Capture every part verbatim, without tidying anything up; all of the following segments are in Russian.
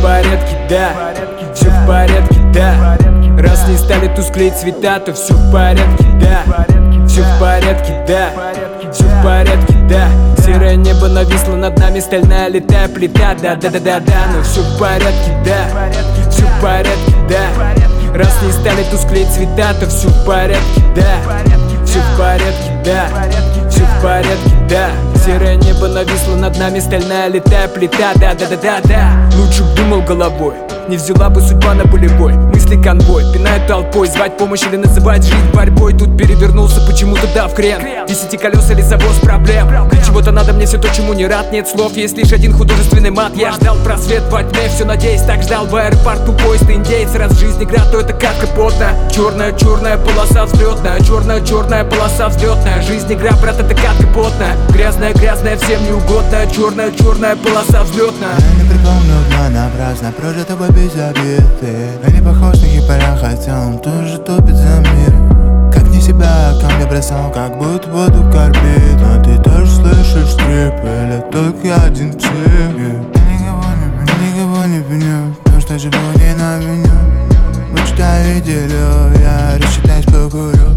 в порядке, да, все в порядке, да. Раз не стали тусклеть цвета, то все в порядке, да, все в порядке, да, все в порядке, да. Серое небо нависло над нами, стальная летая плита, да-да-да-да-да. Но все в порядке, да, все в порядке, да. Раз не стали тусклеть цвета, то все в порядке, да, все в порядке, да, все в порядке, да. Серое небо нависло над нами, стальная летая плита, да-да-да-да-да. Лучше б думал головой, не взяла бы судьба на полевой. Мысли конвой, пинают толпой, звать помощь или называть жизнь борьбой. Тут перевернулся почему-то, да, в крен. Десяти колес или завоз проблем. Для чего-то надо мне все то, чему не рад. Нет слов, есть лишь один художественный мат. Я ждал просвет во тьме, все надеюсь, так ждал в аэропорту поезд индеец. Раз в жизни град, то это как капотная. Черная, черная полоса взлетная, черная, черная полоса взлетная. Жизнь игра, брат, это как капотная. Грязная, грязная, всем неугодная. Черная, черная полоса взлетная. Я не припомню дна напрасно, прожит тобой без обид. Я не похож на хипаря, хотя он тоже топит за мир. Как не себя, ко мне бросал, как будто воду корбит. А ты тоже слышишь скрип, или только один тип? Я никого не, никого не виню, потому что живу не на виню. Мечтаю неделю, я рассчитаюсь покурю.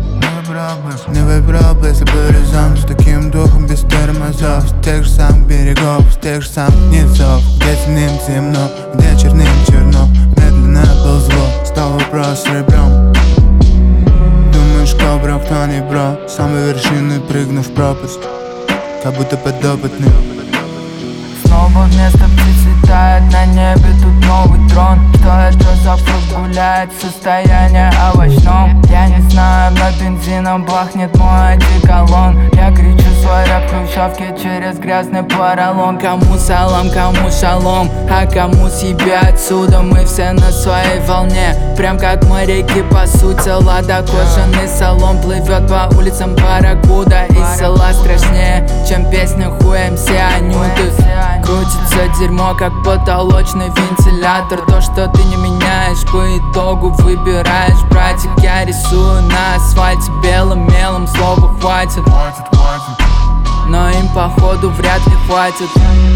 Новый проб, если горизонт с таким духом без тормозов. С тех же самых берегов, с тех же самых низов. Где темным темно, где черным черно. Медленно ползло, стал вопрос с ребром. Думаешь, кобра, кто не бро. С самой вершины прыгну в пропасть, как будто подопытный. Снова вместо птиц летает на небе тут новый трон. Что это за фрукт гуляет в состоянии овощном? Я не знаю, но бензином бахнет мой одеколон. Я кричу свой рэп в хрущевке через грязный поролон. Кому салам, кому шалом, а кому себе отсюда. Мы все на своей волне, прям как моряки по сути. Лада, кожаный салон плывет по улицам барракуда. И села страшнее, чем песня хуем все анюты. Крутится дерьмо, как потолочный вентилятор. То, что ты не меняешь, по итогу выбираешь. Братик, я рисую на асфальте белым мелом. Слова хватит, но им походу вряд ли хватит.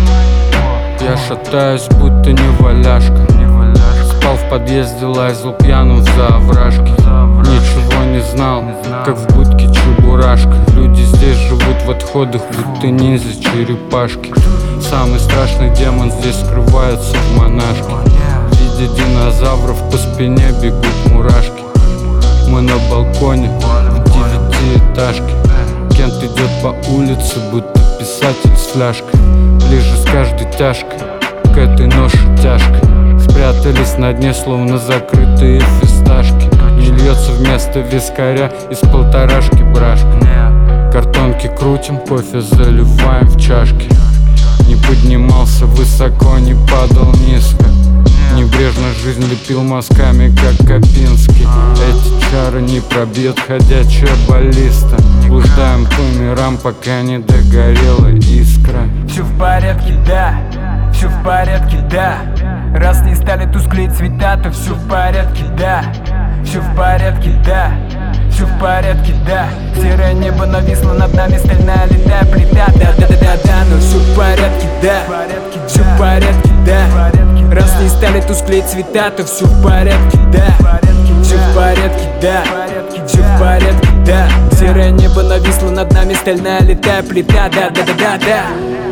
Я шатаюсь, будто не валяшка. Спал в подъезде, лазил пьяным за овражки. Ничего не знал, как в будке чебурашка. Люди здесь живут в отходах, будто ниндзя-черепашки. Самый страшный демон здесь скрывается в монашке. Видя динозавров, по спине бегут мурашки. Мы на балконе в девятиэтажке. Кент идет по улице, будто писатель с фляжкой. Ближе с каждой тяжкой, к этой ноше тяжкой. Спрятались на дне, словно закрытые фисташки. Не льется вместо вискаря из полторашки брашка. Картонки крутим, кофе заливаем в чашки. Не поднимался высоко, не падал низко. Небрежно жизнь лепил мазками, как Копинский. Эти чары не пробьет ходячая баллиста. Блуждаем по мирам, пока не догорела искра. Все в порядке, да, все в порядке, да. Раз не стали тусклеть цвета, то все в порядке, да, все в порядке, да, все в порядке, да. Серое небо нависло над нами, стальная летая плита, да-да-да-да-да. Но все в порядке, да, все в порядке, да. Раз не стали тусклеть цвета, то все в порядке, да, все в порядке, да, все в порядке, да. Серое небо нависло над нами, стальная летая плита, да-да-да-да-да.